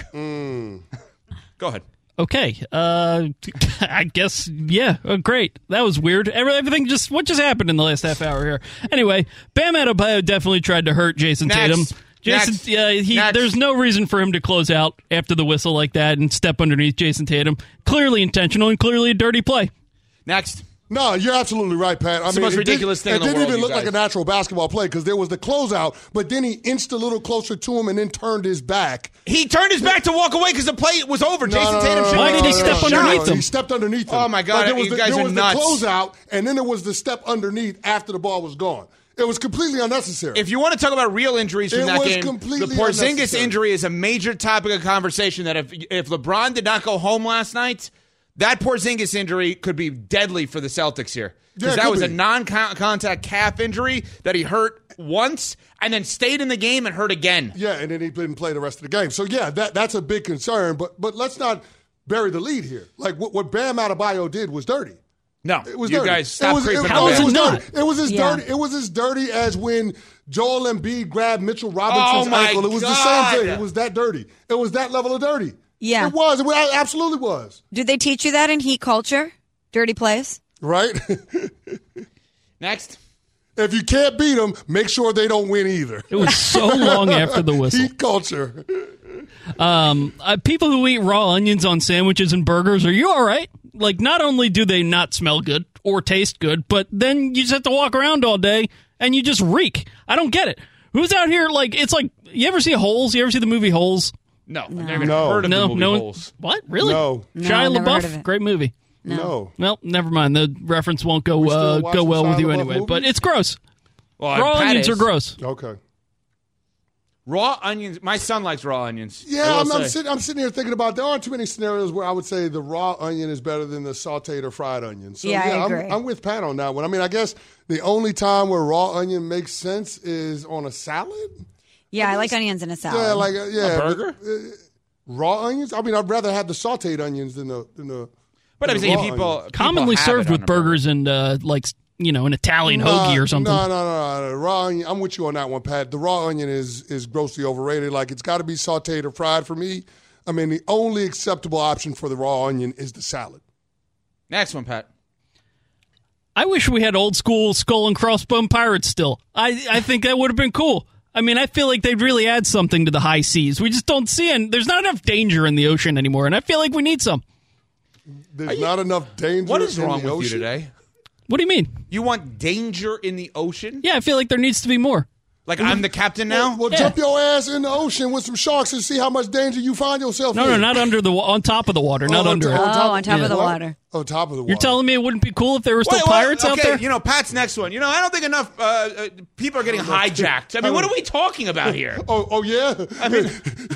[SPEAKER 6] Go ahead.
[SPEAKER 14] Okay. I guess, yeah. Great. That was weird. Everything what just happened in the last half hour here? Anyway, Bam Adebayo definitely tried to hurt Jason Tatum. There's no reason for him to close out after the whistle like that and step underneath Jason Tatum. Clearly intentional and clearly a dirty play.
[SPEAKER 6] Next.
[SPEAKER 9] No, you're absolutely right, Pat.
[SPEAKER 6] It's the most ridiculous thing in the world.
[SPEAKER 9] It didn't even look like a natural basketball play because there was the closeout, but then he inched a little closer to him and then turned his back.
[SPEAKER 6] He turned his back to walk away because the play was over. Jason Tatum should
[SPEAKER 14] Why did he step underneath him?
[SPEAKER 9] He stepped underneath him.
[SPEAKER 6] Oh, my God.
[SPEAKER 9] You
[SPEAKER 6] guys are nuts.
[SPEAKER 9] There was the closeout, and then there was the step underneath after the ball was gone. It was completely unnecessary.
[SPEAKER 6] If you want to talk about real injuries from that game, the Porzingis injury is a major topic of conversation that if LeBron did not go home last night, that Porzingis injury could be deadly for the Celtics here. Because that was a non-contact calf injury that he hurt once and then stayed in the game and hurt again.
[SPEAKER 9] Yeah, and then he didn't play the rest of the game. So, yeah, that's a big concern. But let's not bury the lead here. Like what Bam Adebayo did was dirty.
[SPEAKER 6] No,
[SPEAKER 9] it was
[SPEAKER 6] you
[SPEAKER 9] dirty.
[SPEAKER 6] guys stop creeping.
[SPEAKER 14] How is it not?
[SPEAKER 9] It was as dirty. It was as dirty as when Joel Embiid grabbed Mitchell Robinson's ankle. It was the same thing. It was that dirty. It was that level of dirty.
[SPEAKER 10] Yeah,
[SPEAKER 9] it was. It absolutely was.
[SPEAKER 10] Did they teach you that in Heat culture? Dirty plays,
[SPEAKER 9] right?
[SPEAKER 6] Next.
[SPEAKER 9] If you can't beat them, make sure they don't win either.
[SPEAKER 14] It was so long after the whistle.
[SPEAKER 9] Heat culture.
[SPEAKER 14] People who eat raw onions on sandwiches and burgers, are you all right? Like, not only do they not smell good or taste good, but then you just have to walk around all day and you just reek. I don't get it. Who's out here, like, it's like, you ever see Holes? You ever see the movie Holes?
[SPEAKER 6] No. I've never heard of the movie Holes.
[SPEAKER 14] What? Really?
[SPEAKER 9] No.
[SPEAKER 14] Shia LaBeouf? Great movie.
[SPEAKER 9] No.
[SPEAKER 14] Well, never mind. The reference won't go well with you anyway, but it's gross.
[SPEAKER 6] Well,
[SPEAKER 14] raw onions are gross.
[SPEAKER 9] Okay.
[SPEAKER 6] Raw onions. My son likes raw onions.
[SPEAKER 9] Yeah, I'm sitting here thinking about there aren't too many scenarios where I would say the raw onion is better than the sauteed or fried onion. So,
[SPEAKER 10] yeah, I agree.
[SPEAKER 9] I'm with Pat on that one. I mean, I guess the only time where raw onion makes sense is on a salad.
[SPEAKER 10] Yeah, I like onions in a salad.
[SPEAKER 9] Yeah, like
[SPEAKER 6] a burger.
[SPEAKER 9] Raw onions. I mean, I'd rather have the sauteed onions than the.
[SPEAKER 6] But I'm saying people
[SPEAKER 14] commonly served with burgers and an Italian hoagie or something.
[SPEAKER 9] No. Raw onion. I'm with you on that one, Pat. The raw onion is grossly overrated. Like, it's got to be sauteed or fried for me. I mean, the only acceptable option for the raw onion is the salad.
[SPEAKER 6] Next one, Pat.
[SPEAKER 14] I wish we had old school skull and crossbone pirates still. I think that would have been cool. I mean, I feel like they'd really add something to the high seas. We just don't see it. There's not enough danger in the ocean anymore, and I feel like we need some.
[SPEAKER 9] There's not enough danger.
[SPEAKER 6] What is wrong
[SPEAKER 9] in the
[SPEAKER 6] with
[SPEAKER 9] ocean?
[SPEAKER 6] you today?
[SPEAKER 14] What do you mean?
[SPEAKER 6] You want danger in the ocean?
[SPEAKER 14] Yeah, I feel like there needs to be more.
[SPEAKER 6] Like I'm the captain now?
[SPEAKER 9] Well, jump your ass in the ocean with some sharks and see how much danger you find yourself in.
[SPEAKER 14] No, not on top of the water, not under it.
[SPEAKER 10] On top of the water.
[SPEAKER 9] On top of the water.
[SPEAKER 14] You're telling me it wouldn't be cool if there were still pirates out there?
[SPEAKER 6] You know, Pat's next one. You know, I don't think enough people are getting hijacked. I mean, what are we talking about here?
[SPEAKER 9] Oh yeah?
[SPEAKER 6] I mean,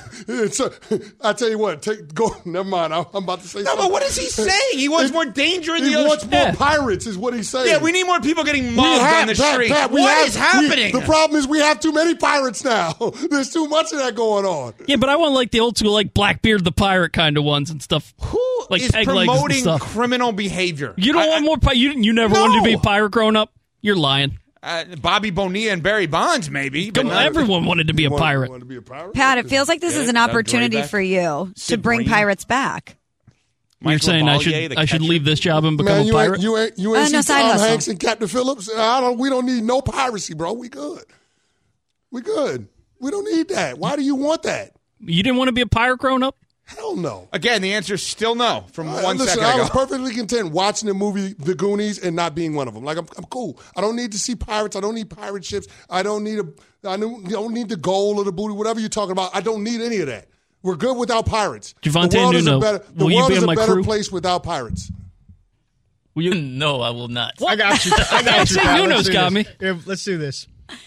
[SPEAKER 9] I tell you what, go. Never mind. I'm about to say something.
[SPEAKER 6] No, but what is he saying? He wants more danger in the ocean.
[SPEAKER 9] He wants more pirates, is what he's saying.
[SPEAKER 6] Yeah, we need more people getting mugged on the street. What is happening?
[SPEAKER 9] The problem is we have too many pirates now. There's too much of that going on.
[SPEAKER 14] Yeah, but I want like the old school, like Blackbeard the pirate kind of ones and stuff.
[SPEAKER 6] Who
[SPEAKER 14] like
[SPEAKER 6] is
[SPEAKER 14] peg legs and
[SPEAKER 6] promoting
[SPEAKER 14] stuff.
[SPEAKER 6] criminal behavior?
[SPEAKER 14] You don't want more you never wanted to be a pirate growing up? You're lying.
[SPEAKER 6] Bobby Bonilla and Barry Bonds, maybe. But
[SPEAKER 14] everyone wanted to be a pirate.
[SPEAKER 9] Want to be a pirate?
[SPEAKER 10] Pat, it feels like this is an opportunity for you to bring pirates back.
[SPEAKER 14] You're saying I should leave this job and become a pirate?
[SPEAKER 9] You ain't
[SPEAKER 10] no,
[SPEAKER 9] see Tom Hanks and Captain Phillips? We don't need no piracy, bro. We good. We don't need that. Why do you want that?
[SPEAKER 14] You didn't want to be a pirate growing up?
[SPEAKER 9] Hell no.
[SPEAKER 6] Again, the answer is still no from 1
[SPEAKER 9] listen,
[SPEAKER 6] second ago.
[SPEAKER 9] I was perfectly content watching the movie The Goonies and not being one of them. Like, I'm cool. I don't need to see pirates. I don't need pirate ships. I don't need the gold or the booty, whatever you're talking about. I don't need any of that. We're good without pirates.
[SPEAKER 14] Javante
[SPEAKER 9] the world
[SPEAKER 14] Nuno,
[SPEAKER 9] the world is a better place without pirates.
[SPEAKER 14] Will you?
[SPEAKER 15] No, I will not.
[SPEAKER 13] I got you.
[SPEAKER 14] Nuno's got me.
[SPEAKER 13] Here, let's do this.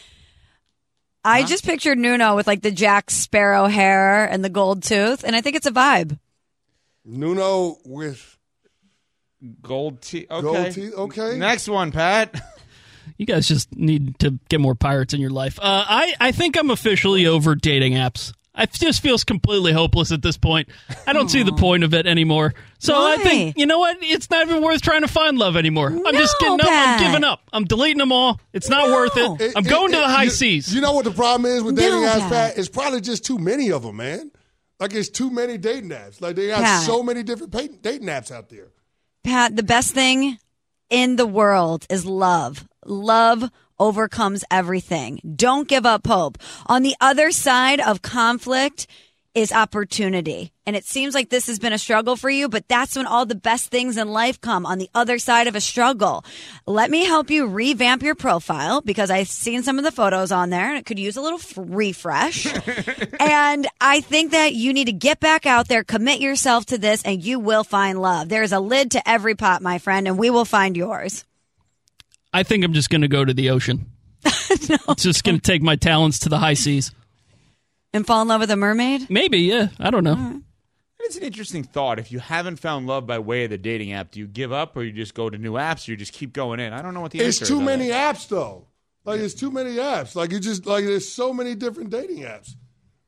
[SPEAKER 10] I just pictured Nuno with like the Jack Sparrow hair and the gold tooth, and I think it's a vibe.
[SPEAKER 9] Nuno with
[SPEAKER 6] gold teeth. Okay.
[SPEAKER 9] Gold teeth. Okay.
[SPEAKER 6] Next one, Pat.
[SPEAKER 14] You guys just need to get more pirates in your life. I think I'm officially over dating apps. It just feels completely hopeless at this point. I don't see the point of it anymore. So
[SPEAKER 10] Why?
[SPEAKER 14] I think, you know what? It's not even worth trying to find love anymore. I'm just getting up. I'm giving up. I'm deleting them all. It's not worth it. I'm going to the high seas.
[SPEAKER 9] You know what the problem is with dating apps, Pat? It's probably just too many of them, man. Like, it's too many dating apps. Like, they got so many different dating apps out there.
[SPEAKER 10] Pat, the best thing in the world is love. Love overcomes everything. Don't give up hope. On the other side of conflict is opportunity. And it seems like this has been a struggle for you, but that's when all the best things in life come, on the other side of a struggle. Let me help you revamp your profile, because I've seen some of the photos on there and it could use a little refresh. And I think that you need to get back out there, commit yourself to this, and you will find love. There's a lid to every pot, my friend, and we will find yours.
[SPEAKER 14] I think I'm just going to go to the ocean. It's just going to take my talents to the high seas.
[SPEAKER 10] And fall in love with a mermaid?
[SPEAKER 14] Maybe, yeah. I don't know.
[SPEAKER 6] It's an interesting thought. If you haven't found love by way of the dating app, do you give up, or you just go to new apps, or you just keep going in? I don't know what the answer is.
[SPEAKER 9] It's too many apps, though. Like, it's too many apps. Like, there's so many different dating apps.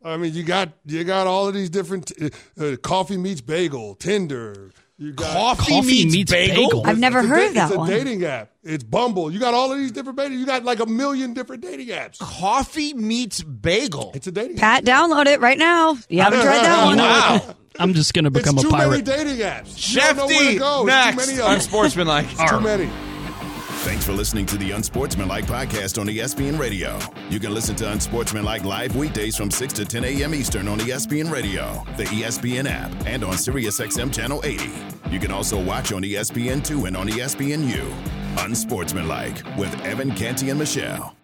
[SPEAKER 9] I mean, you got all of these different coffee meets bagel, Tinder. You got
[SPEAKER 6] Coffee meets bagel?
[SPEAKER 10] I've never heard of that one.
[SPEAKER 9] It's a dating app. It's Bumble. You got all of these different dating. You got like 1 million different dating apps.
[SPEAKER 6] Coffee meets bagel.
[SPEAKER 9] It's a dating
[SPEAKER 10] Pat,
[SPEAKER 9] app.
[SPEAKER 10] download it right now. You haven't tried that one.
[SPEAKER 6] Wow.
[SPEAKER 14] I'm just going to become a
[SPEAKER 9] It's
[SPEAKER 14] pirate.
[SPEAKER 9] too many dating apps.
[SPEAKER 6] Shefty, next. Unsportsmanlike.
[SPEAKER 9] It's too many.
[SPEAKER 5] Thanks for listening to the Unsportsmanlike podcast on ESPN Radio. You can listen to Unsportsmanlike live weekdays from 6 to 10 a.m. Eastern on ESPN Radio, the ESPN app, and on SiriusXM Channel 80. You can also watch on ESPN2 and on ESPNU. Unsportsmanlike with Evan Canty and Michelle.